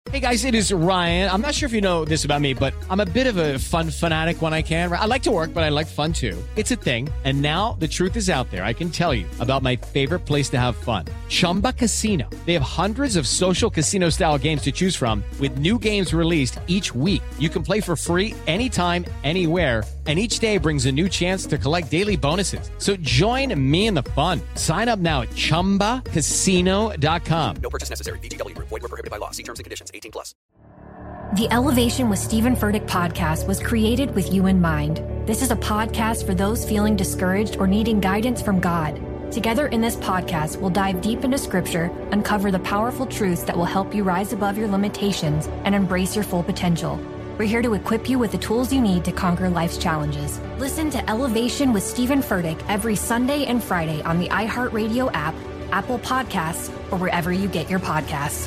Hey guys, it is Ryan. I'm not sure if you know this about me, but I'm a bit of a fun fanatic when I can. I like to work, but I like fun too. It's a thing. And now the truth is out there. I can tell you about my favorite place to have fun. Chumba Casino. They have hundreds of social casino style games to choose from with new games released each week. You can play for free anytime, anywhere. And each day brings a new chance to collect daily bonuses. So join me in the fun. Sign up now at ChumbaCasino.com. No purchase necessary. VGW. Void where prohibited by law. See terms and conditions. 18+. The Elevation with Stephen Furtick podcast was created with you in mind. This is a podcast for those feeling discouraged or needing guidance from God. Together in this podcast, we'll dive deep into Scripture, uncover the powerful truths that will help you rise above your limitations and embrace your full potential. We're here to equip you with the tools you need to conquer life's challenges. Listen to Elevation with Stephen Furtick every Sunday and Friday on the iHeartRadio app, Apple Podcasts, or wherever you get your podcasts.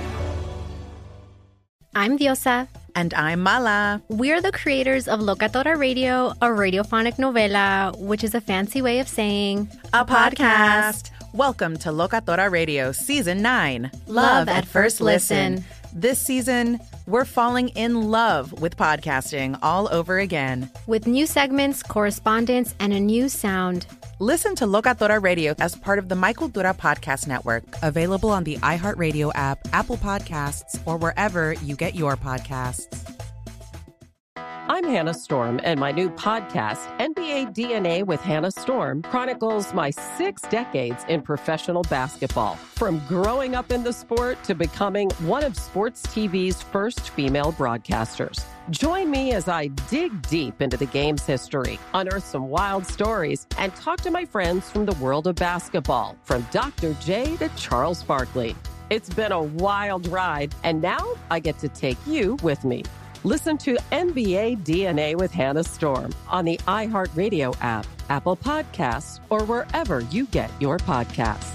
I'm Diosa. And I'm Mala. We're the creators of Locatora Radio, a radiophonic novela, which is a fancy way of saying a podcast. Welcome to Locatora Radio Season 9. Love at First Listen. This season, we're falling in love with podcasting all over again. With new segments, correspondence, and a new sound. Listen to Locatora Radio as part of the My Cultura Podcast Network, available on the iHeartRadio app, Apple Podcasts, or wherever you get your podcasts. I'm Hannah Storm, and my new podcast, NBA DNA with Hannah Storm, chronicles my 6 decades in professional basketball. From growing up in the sport to becoming one of sports TV's first female broadcasters. Join me as I dig deep into the game's history, unearth some wild stories, and talk to my friends from the world of basketball, from Dr. J to Charles Barkley. It's been a wild ride, and now I get to take you with me. Listen to NBA DNA with Hannah Storm on the iHeartRadio app, Apple Podcasts, or wherever you get your podcasts.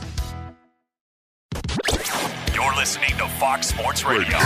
You're listening to Fox Sports Radio.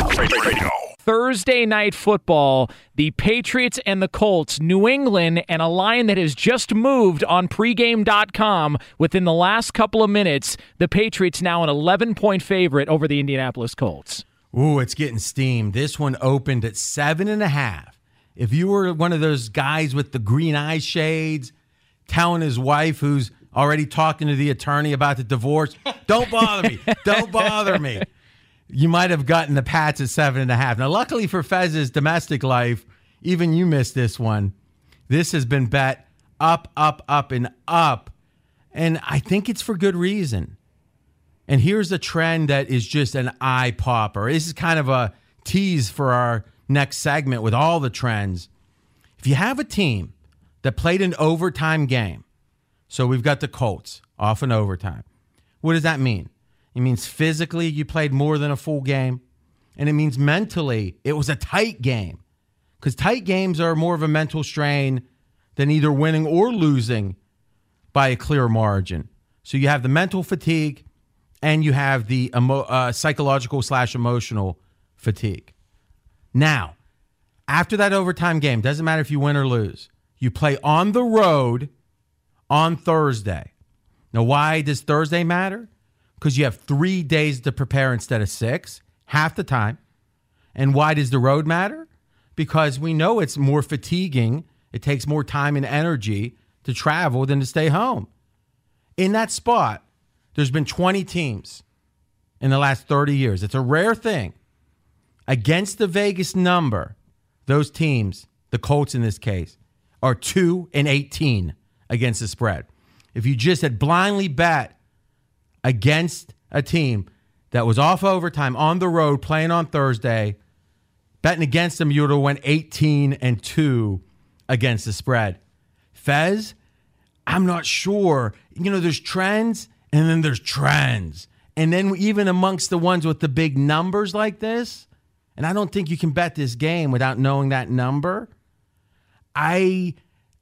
Thursday night football, the Patriots and the Colts, New England, and a line that has just moved on pregame.com within the last couple of minutes. The Patriots now an 11-point favorite over the Indianapolis Colts. Ooh, it's getting steamed. This one opened at 7.5. If you were one of those guys with the green eye shades telling his wife who's already talking to the attorney about the divorce, don't bother me, don't bother me, you might have gotten the Pats at 7.5. Now, luckily for Fez's domestic life, even you missed this one. This has been bet up, and up. And I think it's for good reason. And here's a trend that is just an eye popper. This is kind of a tease for our next segment with all the trends. If you have a team that played an overtime game, so we've got the Colts off in overtime. What does that mean? It means physically you played more than a full game. And it means mentally it was a tight game. Because tight games are more of a mental strain than either winning or losing by a clear margin. So you have the mental fatigue, and you have the psychological/emotional fatigue. Now, after that overtime game, doesn't matter if you win or lose, you play on the road on Thursday. Now, why does Thursday matter? Because you have 3 days to prepare instead of 6, half the time. And why does the road matter? Because we know it's more fatiguing. It takes more time and energy to travel than to stay home. In that spot, there's been 20 teams in the last 30 years. It's a rare thing. Against the Vegas number, those teams, the Colts in this case, are 2-18 against the spread. If you just had blindly bet against a team that was off overtime on the road playing on Thursday, betting against them, you would have went 18-2 against the spread. Fez, I'm not sure. You know, there's trends. And then there's trends. And then even amongst the ones with the big numbers like this, and I don't think you can bet this game without knowing that number, then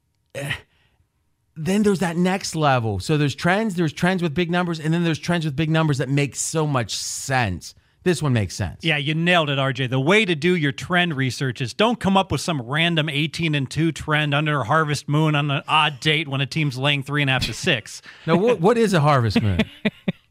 there's that next level. So there's trends with big numbers, and then there's trends with big numbers that make so much sense. This one makes sense. Yeah, you nailed it, RJ. The way to do your trend research is don't come up with some random 18-2 trend under a harvest moon on an odd date when a team's laying 3.5 to 6. Now, what is a harvest moon?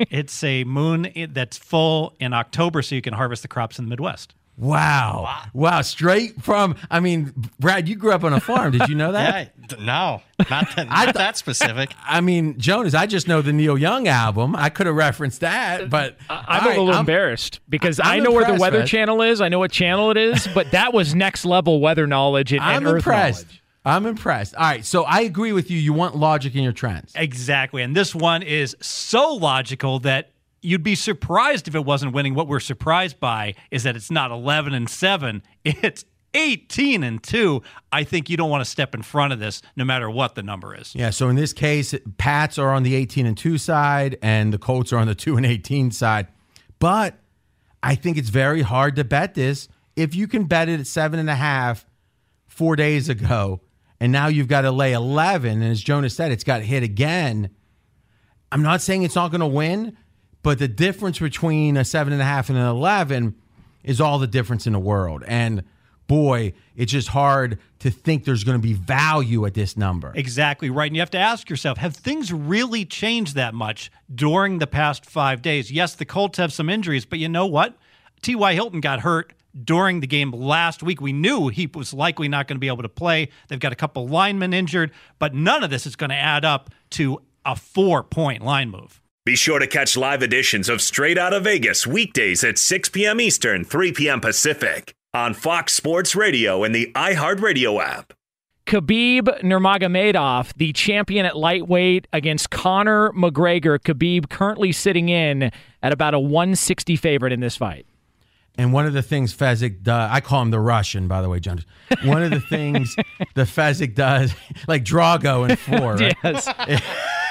It's a moon that's full in October, so you can harvest the crops in the Midwest. Wow. Straight from, Brad, you grew up on a farm. Did you know that? No, not that specific. Jonas, I just know the Neil Young album. I could have referenced that, but I'm a little embarrassed because I know where the Weather Channel is. I know what channel it is, but that was next level weather knowledge and Earth knowledge. I'm impressed. All right, so I agree with you. You want logic in your trends. Exactly, and this one is so logical that you'd be surprised if it wasn't winning. What we're surprised by is that it's not 11-7. It's 18-2. I think you don't want to step in front of this no matter what the number is. Yeah, so in this case, Pats are on the 18-2 side and the Colts are on the 2-18 side. But I think it's very hard to bet this. If you can bet it at 7.5 4 days ago, and now you've got to lay 11, and as Jonas said, it's got hit again. I'm not saying it's not going to win, but the difference between a 7.5 and an 11 is all the difference in the world. And boy, it's just hard to think there's going to be value at this number. Exactly right. And you have to ask yourself, have things really changed that much during the past 5 days? Yes, the Colts have some injuries, but you know what? T.Y. Hilton got hurt during the game last week. We knew he was likely not going to be able to play. They've got a couple linemen injured, but none of this is going to add up to a 4-point line move. Be sure to catch live editions of Straight Outta Vegas weekdays at 6 p.m. Eastern, 3 p.m. Pacific on Fox Sports Radio and the iHeartRadio app. Khabib Nurmagomedov, the champion at lightweight against Conor McGregor. Khabib currently sitting in at about a 160 favorite in this fight. And one of the things Fezzik does, I call him the Russian, by the way, John. One of the things the Fezzik does, like Drago in 4, right? Yes.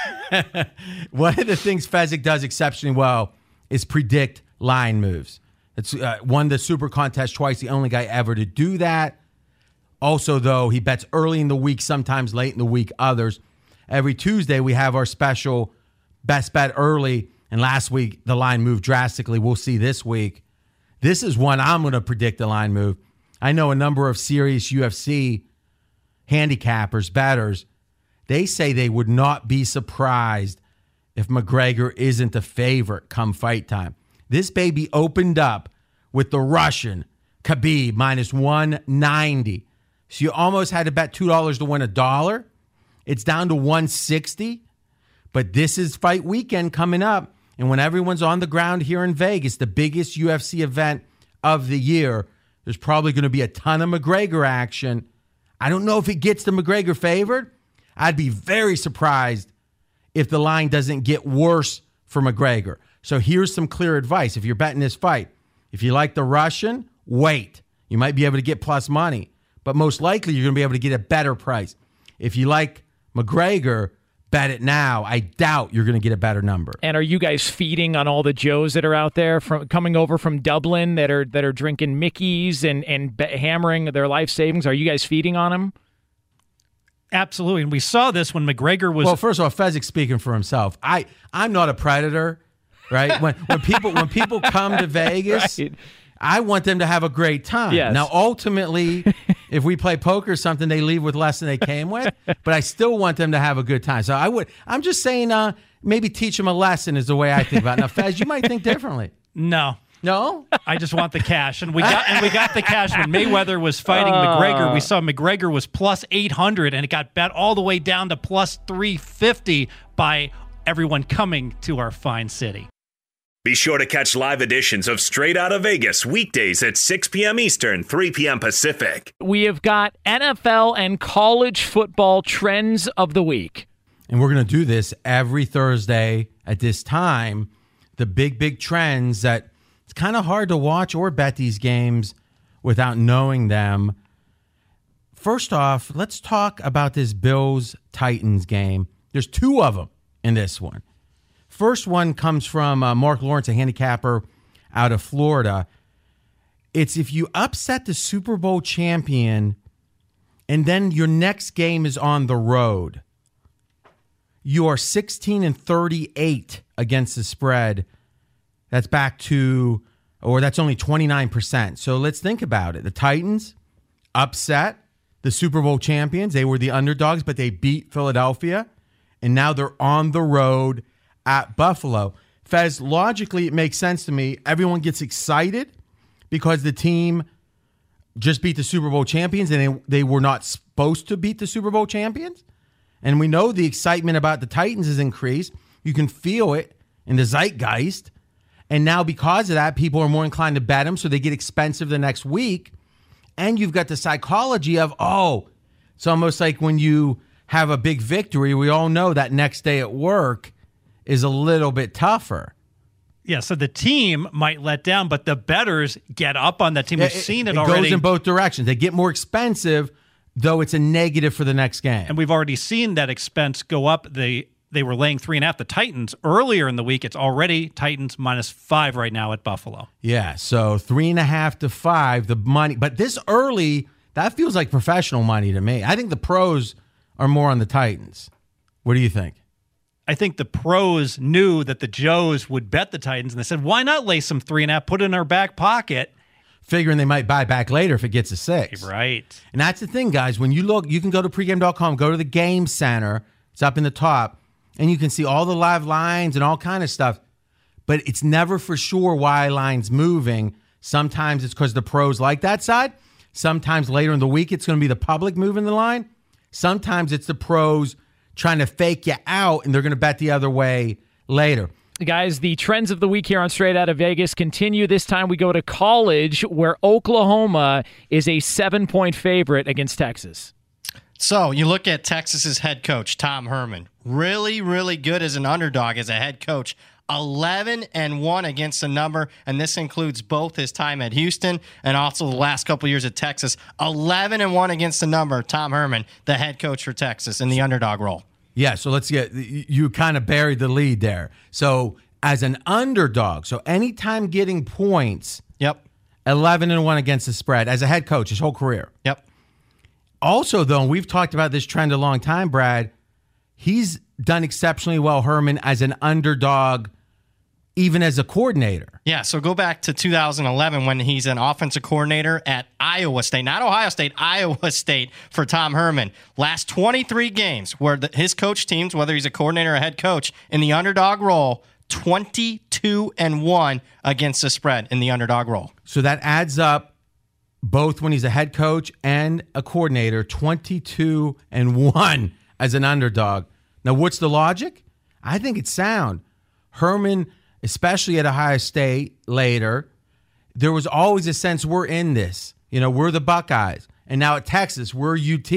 One of the things Fezzik does exceptionally well is predict line moves. It's won the Super Contest twice, the only guy ever to do that. Also, though, he bets early in the week, sometimes late in the week, others. Every Tuesday, we have our special best bet early, and last week, the line moved drastically. We'll see this week. This is one I'm going to predict the line move. I know a number of serious UFC handicappers, bettors, they say they would not be surprised if McGregor isn't the favorite come fight time. This baby opened up with the Russian, Khabib, minus 190. So you almost had to bet $2 to win $1. It's down to 160. But this is fight weekend coming up. And when everyone's on the ground here in Vegas, the biggest UFC event of the year, there's probably going to be a ton of McGregor action. I don't know if it gets the McGregor favored. I'd be very surprised if the line doesn't get worse for McGregor. So here's some clear advice. If you're betting this fight, if you like the Russian, wait. You might be able to get plus money, but most likely you're going to be able to get a better price. If you like McGregor, bet it now. I doubt you're going to get a better number. And are you guys feeding on all the Joes that are out there from coming over from Dublin that are drinking Mickeys and hammering their life savings? Are you guys feeding on them? Absolutely. And we saw this when McGregor was... Well, first of all, Fezzik's speaking for himself. I'm not a predator, right? When people come to Vegas, right. I want them to have a great time. Yes. Now, ultimately, if we play poker or something, they leave with less than they came with, but I still want them to have a good time. So I'm just saying maybe teach them a lesson is the way I think about it. Now, Fez, you might think differently. No. No? I just want the cash. And we got the cash when Mayweather was fighting McGregor. We saw McGregor was plus 800 and it got bet all the way down to plus 350 by everyone coming to our fine city. Be sure to catch live editions of Straight Outta Vegas weekdays at 6 p.m. Eastern, 3 p.m. Pacific. We have got NFL and college football trends of the week. And we're going to do this every Thursday at this time. The big trends that it's kind of hard to watch or bet these games without knowing them. First off, let's talk about this Bills-Titans game. There's two of them in this one. First one comes from Mark Lawrence, a handicapper out of Florida. It's if you upset the Super Bowl champion and then your next game is on the road, you are 16-38 against the spread. That's that's only 29%. So let's think about it. The Titans upset the Super Bowl champions. They were the underdogs, but they beat Philadelphia. And now they're on the road at Buffalo. Fez, logically, it makes sense to me. Everyone gets excited because the team just beat the Super Bowl champions, and they were not supposed to beat the Super Bowl champions. And we know the excitement about the Titans has increased. You can feel it in the zeitgeist. And now because of that, people are more inclined to bet them, so they get expensive the next week. And you've got the psychology of, it's almost like when you have a big victory, we all know that next day at work is a little bit tougher. Yeah, so the team might let down, but the bettors get up on that team. We've seen it already. It goes in both directions. They get more expensive, though it's a negative for the next game. And we've already seen that expense go up. They were laying 3.5. The Titans earlier in the week, it's already Titans -5 right now at Buffalo. Yeah, so 3.5 to 5, the money. But this early, that feels like professional money to me. I think the pros are more on the Titans. What do you think? I think the pros knew that the Joes would bet the Titans, and they said, why not lay some 3.5, put it in our back pocket? Figuring they might buy back later if it gets a 6. Right. And that's the thing, guys. When you look, you can go to pregame.com, go to the game center. It's up in the top, and you can see all the live lines and all kind of stuff. But it's never for sure why line's moving. Sometimes it's because the pros like that side. Sometimes later in the week, it's going to be the public moving the line. Sometimes it's the pros trying to fake you out, and they're going to bet the other way later. Guys, the trends of the week here on Straight Out of Vegas continue. This time we go to college, where Oklahoma is a 7-point favorite against Texas. So you look at Texas's head coach, Tom Herman. Really, really good as an underdog as a head coach. 11-1 against the number, and this includes both his time at Houston and also the last couple years at Texas. 11-1 against the number, Tom Herman, the head coach for Texas in the underdog role. Yeah, so let's get, you kind of buried the lead there. So as an underdog, so anytime getting points, 11-1 against the spread as a head coach his whole career. Yep. Also, though, and we've talked about this trend a long time, Brad, he's done exceptionally well, Herman, as an underdog, even as a coordinator. Yeah, so go back to 2011 when he's an offensive coordinator at Iowa State, not Ohio State, Iowa State for Tom Herman. Last 23 games where his coach teams, whether he's a coordinator or a head coach, in the underdog role, 22-1 against the spread in the underdog role. So that adds up both when he's a head coach and a coordinator, 22-1 as an underdog. Now, what's the logic? I think it's sound. Herman, especially at Ohio State later, there was always a sense we're in this. We're the Buckeyes. And now at Texas, we're UT.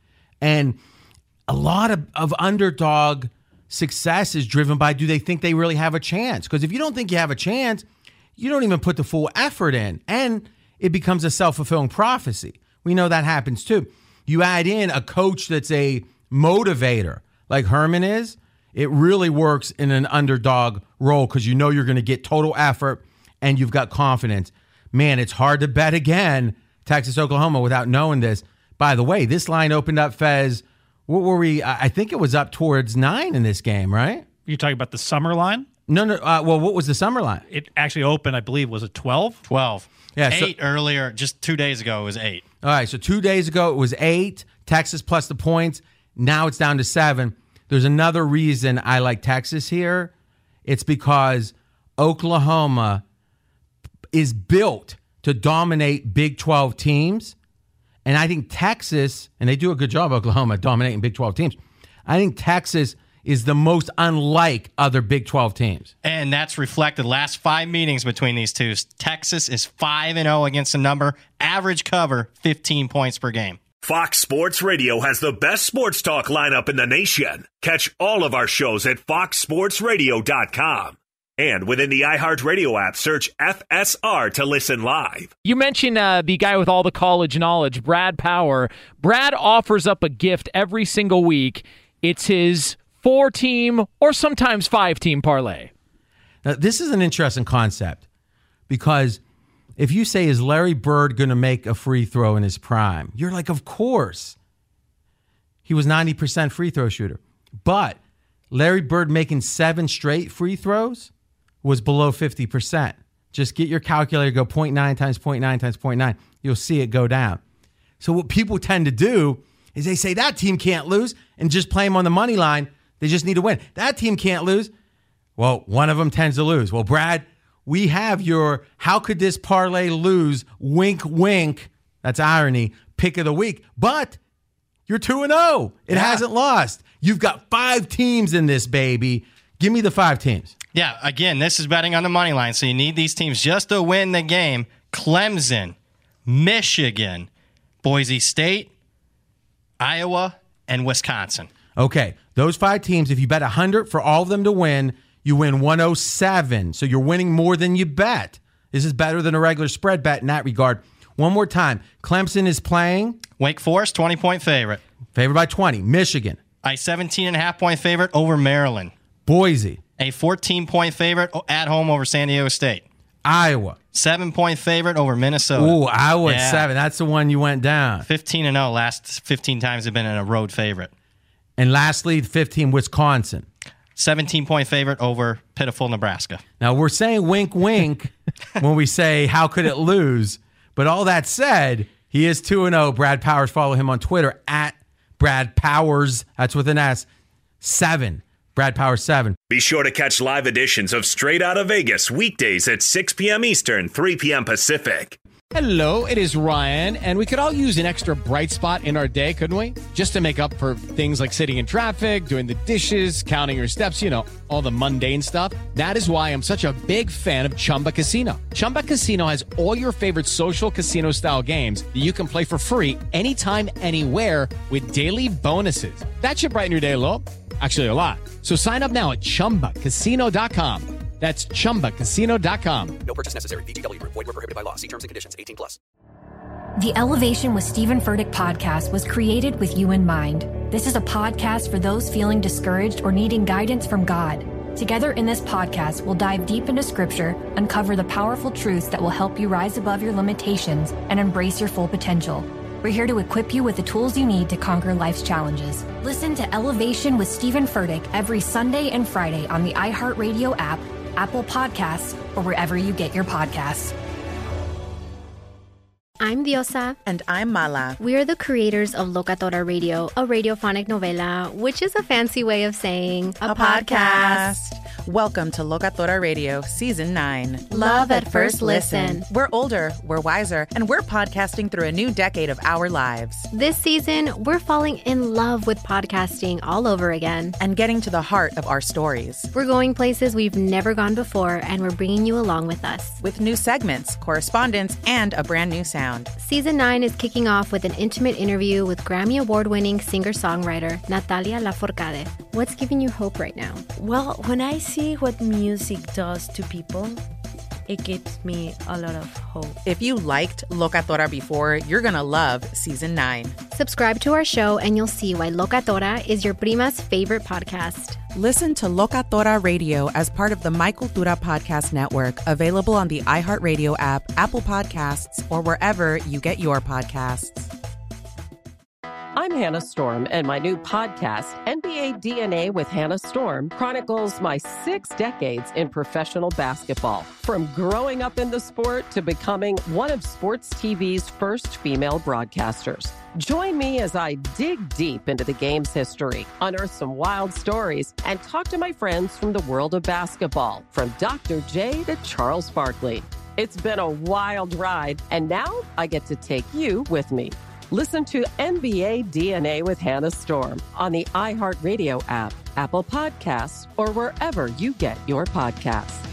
And a lot of underdog success is driven by, do they think they really have a chance? Because if you don't think you have a chance, you don't even put the full effort in. And it becomes a self-fulfilling prophecy. We know that happens too. You add in a coach that's a motivator like Herman is, it really works in an underdog role because you know you're going to get total effort and you've got confidence. Man, it's hard to bet again, Texas, Oklahoma, without knowing this. By the way, this line opened up, Fez. What were we? I think it was up towards 9 in this game, right? You're talking about the summer line? No. Well, what was the summer line? It actually opened, I believe, was it 12? 12. Yeah, 8 earlier, just 2 days ago, it was 8. All right, so 2 days ago, it was 8. Texas plus the points. Now it's down to 7. There's another reason I like Texas here. It's because Oklahoma is built to dominate Big 12 teams. And I think Texas, and they do a good job, Oklahoma, dominating Big 12 teams. I think Texas is the most unlike other Big 12 teams. And that's reflected last 5 meetings between these two. Texas is 5-0 against the number. Average cover, 15 points per game. Fox Sports Radio has the best sports talk lineup in the nation. Catch all of our shows at foxsportsradio.com. And within the iHeartRadio app, search FSR to listen live. You mentioned the guy with all the college knowledge, Brad Power. Brad offers up a gift every single week. It's his 4-team or sometimes 5-team parlay. Now, this is an interesting concept because if you say, is Larry Bird going to make a free throw in his prime? You're like, of course. He was 90% free throw shooter. But Larry Bird making 7 straight free throws was below 50%. Just get your calculator, go 0.9 times 0.9 times 0.9. You'll see it go down. So what people tend to do is they say that team can't lose and just play them on the money line. They just need to win. That team can't lose. Well, one of them tends to lose. Well, Brad, we have your how could this parlay lose, wink, wink, that's irony, pick of the week. But you're 2-0. It hasn't lost. You've got 5 teams in this, baby. Give me the 5 teams. Yeah, again, this is betting on the money line, so you need these teams just to win the game. Clemson, Michigan, Boise State, Iowa, and Wisconsin. Okay, those 5 teams, if you bet 100 for all of them to win, you win 107. So you're winning more than you bet. This is better than a regular spread bet in that regard. One more time. Clemson is playing Wake Forest, 20-point favorite. Favored by 20. Michigan. A 17.5-point favorite over Maryland. Boise. A 14-point favorite at home over San Diego State. Iowa. 7-point favorite over Minnesota. Ooh, Iowa at 7. That's the one you went down. 15-0. Last 15 times have been in a road favorite. And lastly, 15, Wisconsin. 17-point favorite over pitiful Nebraska. Now, we're saying wink, wink when we say how could it lose. But all that said, he is 2-0. Brad Powers. Follow him on Twitter at Brad Powers. That's with an S. 7. Brad Powers 7. Be sure to catch live editions of Straight Outta Vegas weekdays at 6 p.m. Eastern, 3 p.m. Pacific. Hello, it is Ryan, and we could all use an extra bright spot in our day, couldn't we? Just to make up for things like sitting in traffic, doing the dishes, counting your steps, you know, all the mundane stuff. That is why I'm such a big fan of Chumba Casino. Chumba Casino has all your favorite social casino-style games that you can play for free anytime, anywhere with daily bonuses. That should brighten your day a little. Actually, a lot. So sign up now at ChumbaCasino.com. That's ChumbaCasino.com. No purchase necessary. VGW Group. Void where prohibited by law. See terms and conditions. 18+. The Elevation with Stephen Furtick podcast was created with you in mind. This is a podcast for those feeling discouraged or needing guidance from God. Together in this podcast, we'll dive deep into Scripture, uncover the powerful truths that will help you rise above your limitations and embrace your full potential. We're here to equip you with the tools you need to conquer life's challenges. Listen to Elevation with Stephen Furtick every Sunday and Friday on the iHeartRadio app, Apple Podcasts, or wherever you get your podcasts. I'm Diosa. And I'm Mala. We are the creators of Locatora Radio, a radiophonic novela, which is a fancy way of saying a podcast. Welcome to Locatora Radio, Season 9. Love at first listen. We're older, we're wiser, and we're podcasting through a new decade of our lives. This season, we're falling in love with podcasting all over again. And getting to the heart of our stories. We're going places we've never gone before, and we're bringing you along with us. With new segments, correspondence, and a brand new sound. Season 9 is kicking off with an intimate interview with Grammy Award-winning singer-songwriter Natalia Lafourcade. What's giving you hope right now? Well, when I see what music does to people, it gives me a lot of hope. If you liked Locatora before, you're going to love Season 9. Subscribe to our show and you'll see why Locatora is your prima's favorite podcast. Listen to Locatora Radio as part of the My Cultura Podcast Network, available on the iHeartRadio app, Apple Podcasts, or wherever you get your podcasts. I'm Hannah Storm, and my new podcast, NBA DNA with Hannah Storm, chronicles my 6 decades in professional basketball. From growing up in the sport to becoming one of sports TV's first female broadcasters. Join me as I dig deep into the game's history, unearth some wild stories, and talk to my friends from the world of basketball, from Dr. J to Charles Barkley. It's been a wild ride, and now I get to take you with me. Listen to NBA DNA with Hannah Storm on the iHeartRadio app, Apple Podcasts, or wherever you get your podcasts.